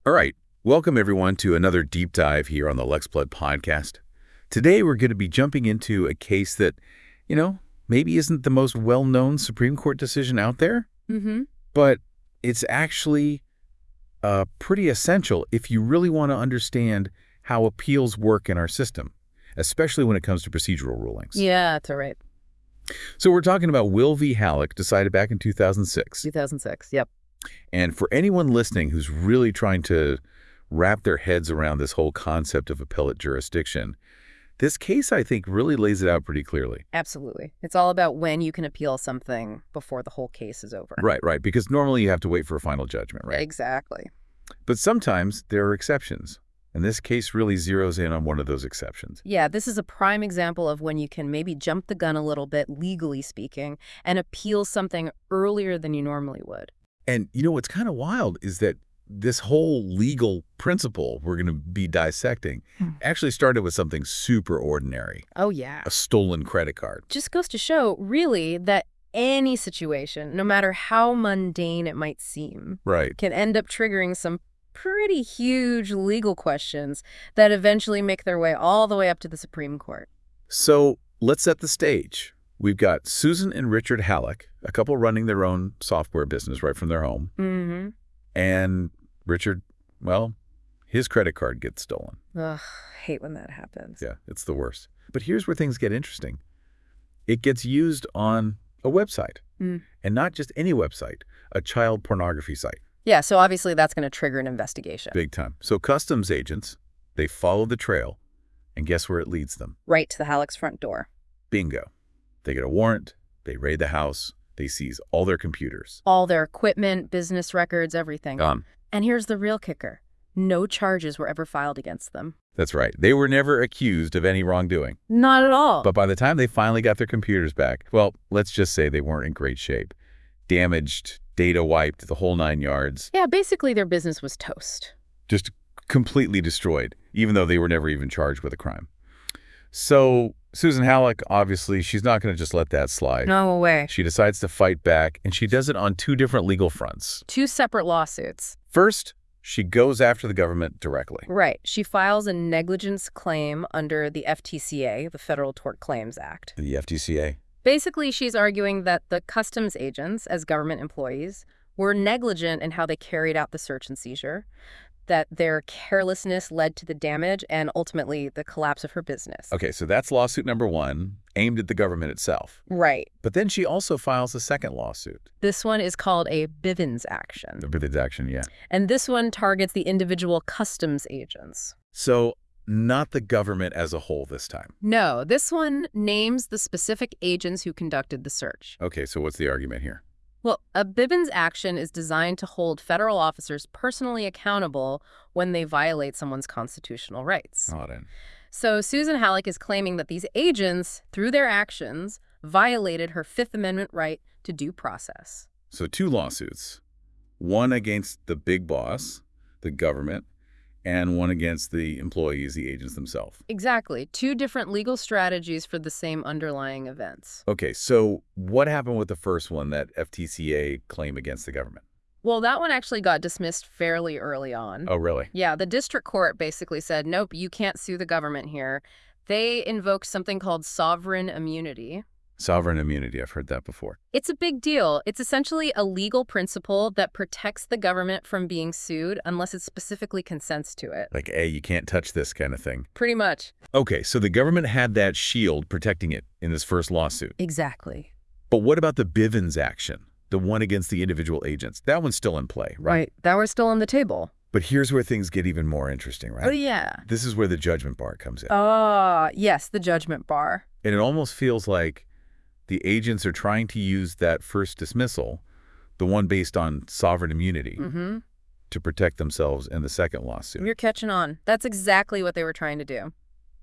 All right. Welcome, everyone, to another deep dive here on the LexBlood podcast. Today, we're going to be jumping into a case that, maybe isn't the most well-known Supreme Court decision out there, Mm-hmm. but it's actually pretty essential if you really want to understand how appeals work in our system, especially when it comes to procedural rulings. Yeah, that's all right. So we're talking about Will v. Halleck, decided back in 2006. 2006. Yep. And for anyone listening who's really trying to wrap their heads around this whole concept of appellate jurisdiction, this case, I think, really lays it out pretty clearly. Absolutely. It's all about when you can appeal something before the whole case is over. Right. Because normally you have to wait for a final judgment, right? Exactly. But sometimes there are exceptions. And this case really zeroes in on one of those exceptions. Yeah, this is a prime example of when you can maybe jump the gun a little bit, legally speaking, and appeal something earlier than you normally would. And what's kind of wild is that this whole legal principle we're going to be dissecting actually started with something super ordinary, Oh, yeah. a stolen credit card. Just goes to show, really, that any situation, no matter how mundane it might seem, Right. can end up triggering some pretty huge legal questions that eventually make their way all the way up to the Supreme Court. So let's set the stage. We've got Susan and Richard Halleck, a couple running their own software business right from their home. Mm-hmm. And Richard, well, his credit card gets stolen. Ugh, hate when that happens. Yeah, it's the worst. But here's where things get interesting. It gets used on a website, and not just any website, a child pornography site. Yeah, so obviously that's going to trigger an investigation. Big time. So customs agents, they follow the trail, and guess where it leads them? Right to the Halleck's front door. Bingo. They get a warrant, they raid the house, they seize all their computers. All their equipment, business records, everything. Gone. And here's the real kicker. No charges were ever filed against them. That's right. They were never accused of any wrongdoing. Not at all. But by the time they finally got their computers back, well, let's just say they weren't in great shape. Damaged, data wiped, the whole 9 yards. Yeah, basically their business was toast. Just completely destroyed, even though they were never even charged with a crime. So Susan Halleck, obviously, she's not going to just let that slide. No way. She decides to fight back, and she does it on 2 different legal fronts. 2 separate lawsuits. First, she goes after the government directly. Right. She files a negligence claim under the FTCA, the Federal Tort Claims Act. The FTCA. Basically, she's arguing that the customs agents, as government employees, were negligent in how they carried out the search and seizure, that their carelessness led to the damage and ultimately the collapse of her business. Okay, so that's lawsuit number 1, aimed at the government itself. Right. But then she also files a second lawsuit. This one is called a Bivens action. The Bivens action, yeah. And this one targets the individual customs agents. So not the government as a whole this time. No, this one names the specific agents who conducted the search. Okay, so what's the argument here? Well, a Bivens action is designed to hold federal officers personally accountable when they violate someone's constitutional rights. Oh, then. So Susan Halleck is claiming that these agents, through their actions, violated her Fifth Amendment right to due process. So 2 lawsuits. One against the big boss, the government, and one against the employees, the agents themselves. Exactly. 2 different legal strategies for the same underlying events. Okay, so what happened with the first one, that FTCA claim against the government? Well, that one actually got dismissed fairly early on. Oh, really? Yeah, the district court basically said, nope, you can't sue the government here. They invoked something called sovereign immunity. Sovereign immunity, I've heard that before. It's a big deal. It's essentially a legal principle that protects the government from being sued unless it specifically consents to it. Like, hey, you can't touch this kind of thing. Pretty much. Okay, so the government had that shield protecting it in this first lawsuit. Exactly. But what about the Bivens action, the one against the individual agents? That one's still in play, right? That we're still on the table. But here's where things get even more interesting, right? Oh, yeah. This is where the judgment bar comes in. Yes, the judgment bar. And it almost feels like the agents are trying to use that first dismissal, the one based on sovereign immunity, to protect themselves in the second lawsuit. You're catching on. That's exactly what they were trying to do.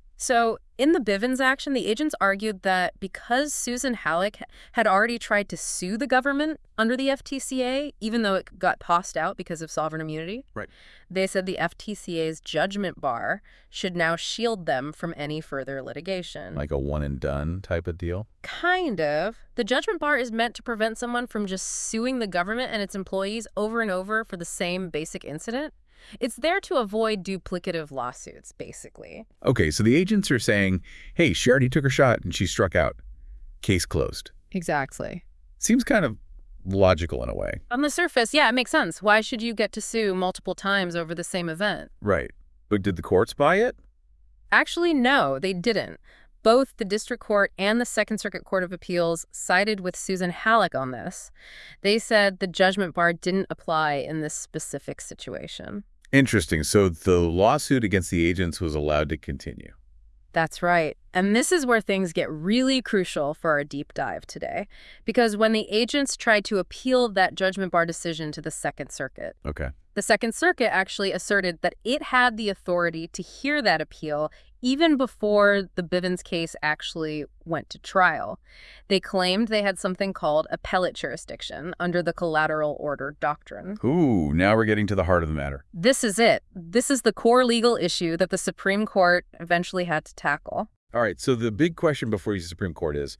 So in the Bivens action, the agents argued that because Susan Halleck had already tried to sue the government under the FTCA, even though it got tossed out because of sovereign immunity, Right. They said the FTCA's judgment bar should now shield them from any further litigation. Like a one and done type of deal? Kind of. The judgment bar is meant to prevent someone from just suing the government and its employees over and over for the same basic incident. It's there to avoid duplicative lawsuits, basically. Okay, so the agents are saying, hey, she already took her shot and she struck out. Case closed. Exactly. Seems kind of logical in a way. On the surface, yeah, it makes sense. Why should you get to sue multiple times over the same event? Right. But did the courts buy it? Actually, no, they didn't. Both the District Court and the Second Circuit Court of Appeals sided with Susan Halleck on this. They said the judgment bar didn't apply in this specific situation. Interesting. So the lawsuit against the agents was allowed to continue. That's right. And this is where things get really crucial for our deep dive today. Because when the agents tried to appeal that judgment bar decision to the Second Circuit, Okay. the Second Circuit actually asserted that it had the authority to hear that appeal even before the Bivens case actually went to trial. They claimed they had something called appellate jurisdiction under the collateral order doctrine. Ooh, now we're getting to the heart of the matter. This is it. This is the core legal issue that the Supreme Court eventually had to tackle. All right, so the big question before the Supreme Court is,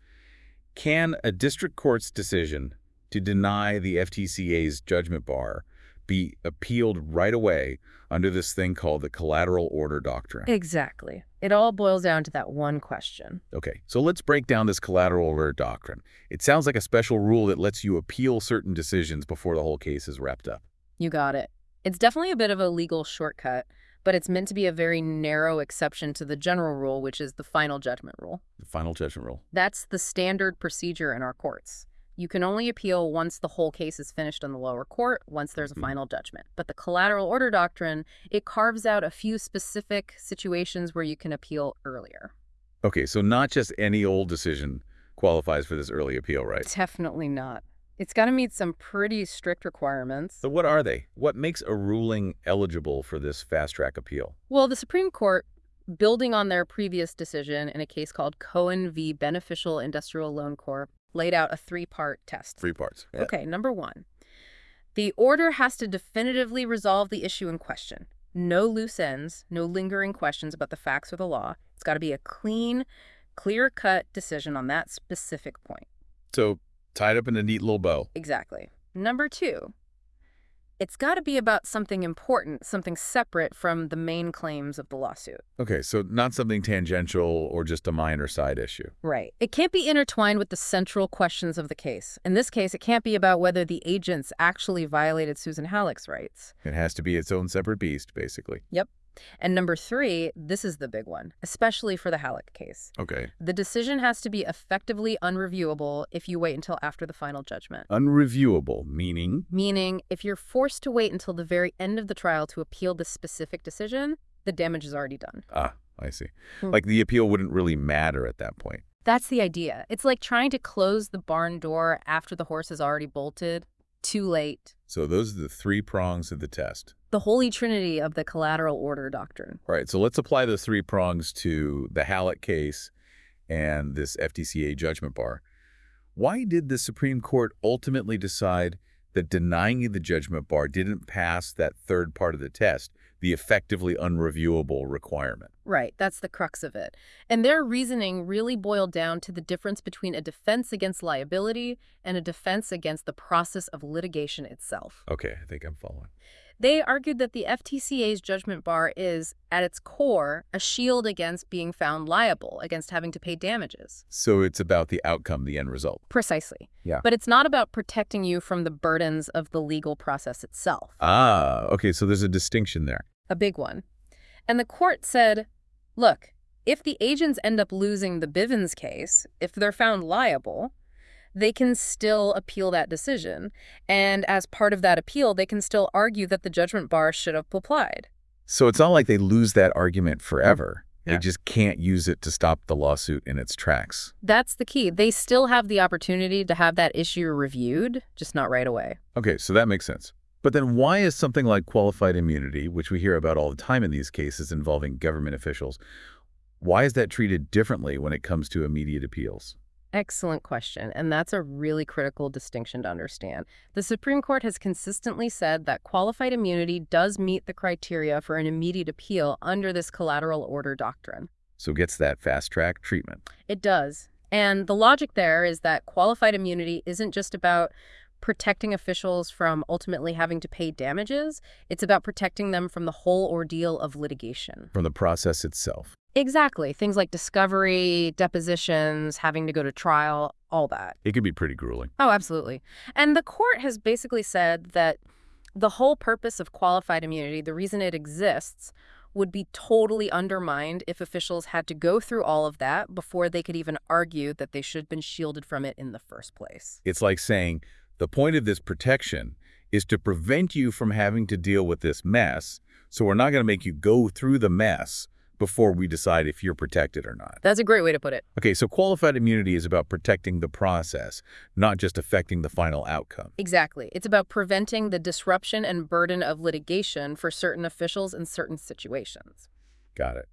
can a district court's decision to deny the FTCA's judgment bar be appealed right away under this thing called the collateral order doctrine? Exactly. It all boils down to that one question. Okay, so let's break down this collateral order doctrine. It sounds like a special rule that lets you appeal certain decisions before the whole case is wrapped up. You got it. It's definitely a bit of a legal shortcut, but it's meant to be a very narrow exception to the general rule, which is the final judgment rule. The final judgment rule. That's the standard procedure in our courts. You can only appeal once the whole case is finished in the lower court, once there's a final judgment. But the collateral order doctrine, it carves out a few specific situations where you can appeal earlier. Okay, so not just any old decision qualifies for this early appeal, right? Definitely not. It's got to meet some pretty strict requirements. So what are they? What makes a ruling eligible for this fast-track appeal? Well, the Supreme Court, building on their previous decision in a case called Cohen v. Beneficial Industrial Loan Corp., laid out a three-part test. 3 parts. Yeah. Okay, number one, the order has to definitively resolve the issue in question. No loose ends, no lingering questions about the facts or the law. It's got to be a clean, clear-cut decision on that specific point. So tied up in a neat little bow. Exactly. Number two, it's got to be about something important, something separate from the main claims of the lawsuit. Okay, so not something tangential or just a minor side issue. Right. It can't be intertwined with the central questions of the case. In this case, it can't be about whether the agents actually violated Susan Halleck's rights. It has to be its own separate beast, basically. Yep. And number three, this is the big one, especially for the Halleck case. Okay. The decision has to be effectively unreviewable if you wait until after the final judgment. Unreviewable, meaning? Meaning, if you're forced to wait until the very end of the trial to appeal the specific decision, the damage is already done. Ah, I see. Like the appeal wouldn't really matter at that point. That's the idea. It's like trying to close the barn door after the horse has already bolted. Too late. So those are the 3 prongs of the test. The holy trinity of the collateral order doctrine. All right, so let's apply those 3 prongs to the Halleck case and this FTCA judgment bar. Why did the Supreme Court ultimately decide that denying the judgment bar didn't pass that third part of the test, the effectively unreviewable requirement? Right, that's the crux of it. And their reasoning really boiled down to the difference between a defense against liability and a defense against the process of litigation itself. Okay, I think I'm following. They argued that the FTCA's judgment bar is, at its core, a shield against being found liable, against having to pay damages. So it's about the outcome, the end result. Precisely. Yeah. But it's not about protecting you from the burdens of the legal process itself. Ah, okay, so there's a distinction there. A big one. And the court said, look, if the agents end up losing the Bivens case, if they're found liable, they can still appeal that decision. And as part of that appeal, they can still argue that the judgment bar should have applied. So it's not like they lose that argument forever. Yeah. They just can't use it to stop the lawsuit in its tracks. That's the key. They still have the opportunity to have that issue reviewed, just not right away. Okay, so that makes sense. But then why is something like qualified immunity, which we hear about all the time in these cases involving government officials, why is that treated differently when it comes to immediate appeals? Excellent question, and that's a really critical distinction to understand. The Supreme Court has consistently said that qualified immunity does meet the criteria for an immediate appeal under this collateral order doctrine. So it gets that fast-track treatment. It does. And the logic there is that qualified immunity isn't just about protecting officials from ultimately having to pay damages. It's about protecting them from the whole ordeal of litigation. From the process itself. Exactly. Things like discovery, depositions, having to go to trial, all that. It could be pretty grueling. Oh, absolutely. And the court has basically said that the whole purpose of qualified immunity, the reason it exists, would be totally undermined if officials had to go through all of that before they could even argue that they should have been shielded from it in the first place. It's like saying the point of this protection is to prevent you from having to deal with this mess, so we're not going to make you go through the mess before we decide if you're protected or not. That's a great way to put it. Okay, so qualified immunity is about protecting the process, not just affecting the final outcome. Exactly. It's about preventing the disruption and burden of litigation for certain officials in certain situations. Got it.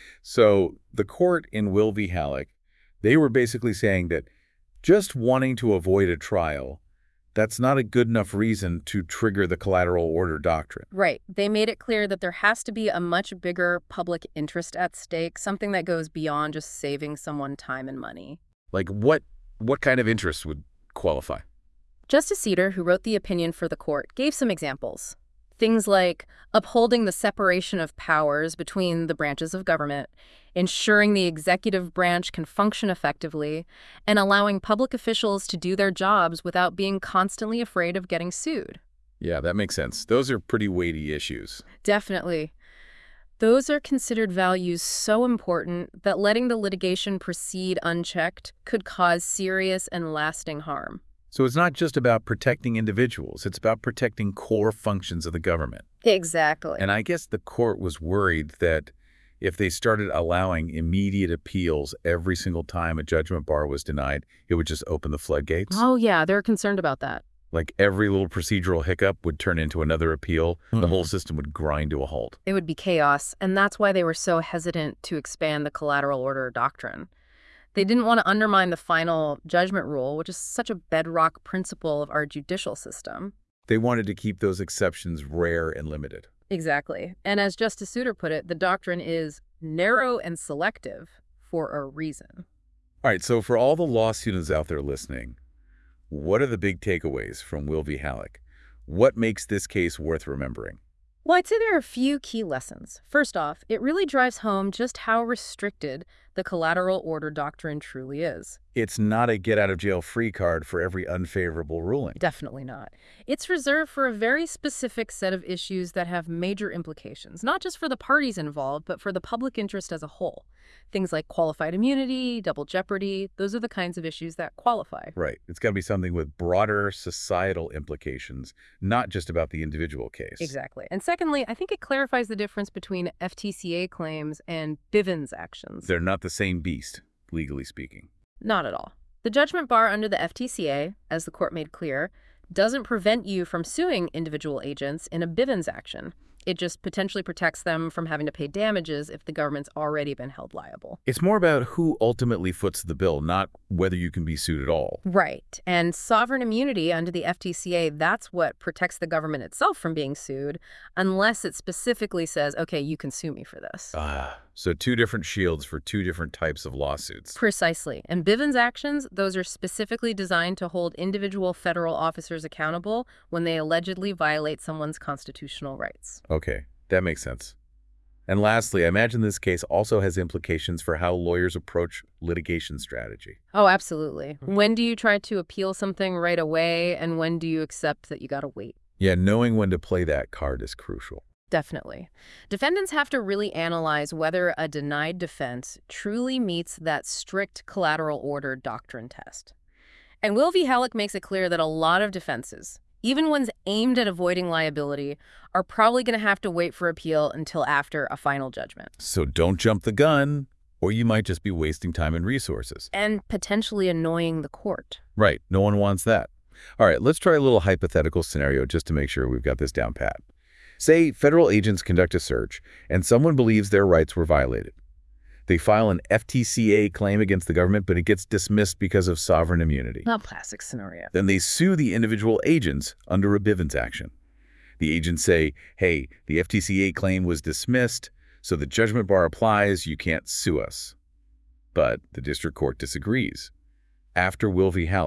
So the court in Will v. Halleck, they were basically saying that just wanting to avoid a trial, that's not a good enough reason to trigger the collateral order doctrine. Right. They made it clear that there has to be a much bigger public interest at stake, something that goes beyond just saving someone time and money. Like what kind of interest would qualify? Justice Souter, who wrote the opinion for the court, gave some examples. Things like upholding the separation of powers between the branches of government, ensuring the executive branch can function effectively, and allowing public officials to do their jobs without being constantly afraid of getting sued. Yeah, that makes sense. Those are pretty weighty issues. Definitely. Those are considered values so important that letting the litigation proceed unchecked could cause serious and lasting harm. So it's not just about protecting individuals, it's about protecting core functions of the government. Exactly. And I guess the court was worried that if they started allowing immediate appeals every single time a judgment bar was denied, it would just open the floodgates. Oh, yeah, they're concerned about that. Like every little procedural hiccup would turn into another appeal. The whole system would grind to a halt. It would be chaos, and that's why they were so hesitant to expand the collateral order doctrine. They didn't want to undermine the final judgment rule, which is such a bedrock principle of our judicial system. They wanted to keep those exceptions rare and limited. Exactly. And as Justice Souter put it, the doctrine is narrow and selective for a reason. All right, so for all the law students out there listening, what are the big takeaways from Will v. Halleck? What makes this case worth remembering? Well, I'd say there are a few key lessons. First off, it really drives home just how restricted the collateral order doctrine truly is. It's not a get-out-of-jail-free card for every unfavorable ruling. Definitely not. It's reserved for a very specific set of issues that have major implications, not just for the parties involved, but for the public interest as a whole. Things like qualified immunity, double jeopardy, those are the kinds of issues that qualify. Right. It's got to be something with broader societal implications, not just about the individual case. Exactly. And secondly, I think it clarifies the difference between FTCA claims and Bivens actions. They're not the same beast, legally speaking. Not at all. The judgment bar under the FTCA, as the court made clear, doesn't prevent you from suing individual agents in a Bivens action. It just potentially protects them from having to pay damages if the government's already been held liable. It's more about who ultimately foots the bill, not whether you can be sued at all. Right. And sovereign immunity under the FTCA, that's what protects the government itself from being sued, unless it specifically says, okay, you can sue me for this. So two different shields for two different types of lawsuits. Precisely. And Bivens actions, those are specifically designed to hold individual federal officers accountable when they allegedly violate someone's constitutional rights. Okay, that makes sense. And lastly, I imagine this case also has implications for how lawyers approach litigation strategy. Oh, absolutely. When do you try to appeal something right away, and when do you accept that you gotta wait? Yeah, knowing when to play that card is crucial. Definitely. Defendants have to really analyze whether a denied defense truly meets that strict collateral order doctrine test. And Will v. Halleck makes it clear that a lot of defenses, even ones aimed at avoiding liability, are probably going to have to wait for appeal until after a final judgment. So don't jump the gun, or you might just be wasting time and resources. And potentially annoying the court. Right, no one wants that. All right, let's try a little hypothetical scenario just to make sure we've got this down pat. Say federal agents conduct a search, and someone believes their rights were violated. They file an FTCA claim against the government, but it gets dismissed because of sovereign immunity. A classic scenario. Then they sue the individual agents under a Bivens action. The agents say, hey, the FTCA claim was dismissed, so the judgment bar applies, you can't sue us. But the district court disagrees. After Will v. Halleck,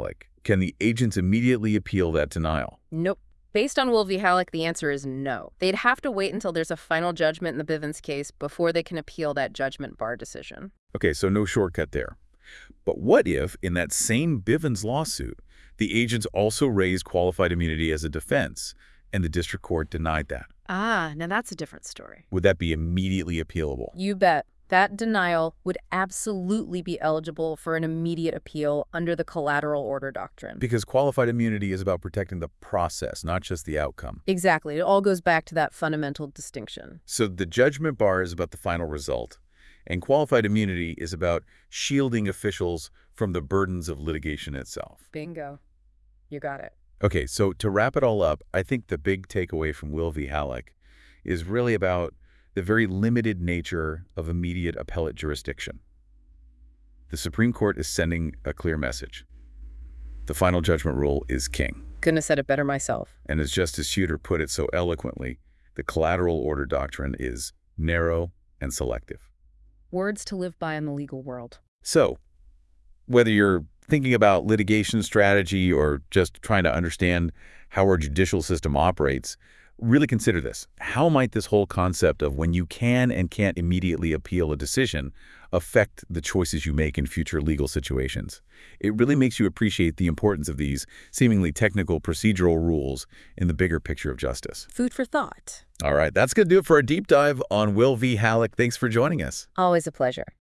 Can the agents immediately appeal that denial? Nope. Based on Will v. Halleck, the answer is no. They'd have to wait until there's a final judgment in the Bivens case before they can appeal that judgment bar decision. Okay, so no shortcut there. But what if, in that same Bivens lawsuit, the agents also raised qualified immunity as a defense, and the district court denied that? Ah, now that's a different story. Would that be immediately appealable? You bet. That denial would absolutely be eligible for an immediate appeal under the collateral order doctrine. Because qualified immunity is about protecting the process, not just the outcome. Exactly. It all goes back to that fundamental distinction. So the judgment bar is about the final result, and qualified immunity is about shielding officials from the burdens of litigation itself. Bingo. You got it. Okay, so to wrap it all up, I think the big takeaway from Will v. Halleck is really about the very limited nature of immediate appellate jurisdiction. The Supreme Court is sending a clear message. The final judgment rule is king. Couldn't have said it better myself. And as Justice Souter put it so eloquently, the collateral order doctrine is narrow and selective. Words to live by in the legal world. So, whether you're thinking about litigation strategy or just trying to understand how our judicial system operates, really consider this. How might this whole concept of when you can and can't immediately appeal a decision affect the choices you make in future legal situations? It really makes you appreciate the importance of these seemingly technical procedural rules in the bigger picture of justice. Food for thought. All right, that's going to do it for our deep dive on Will v. Halleck. Thanks for joining us. Always a pleasure.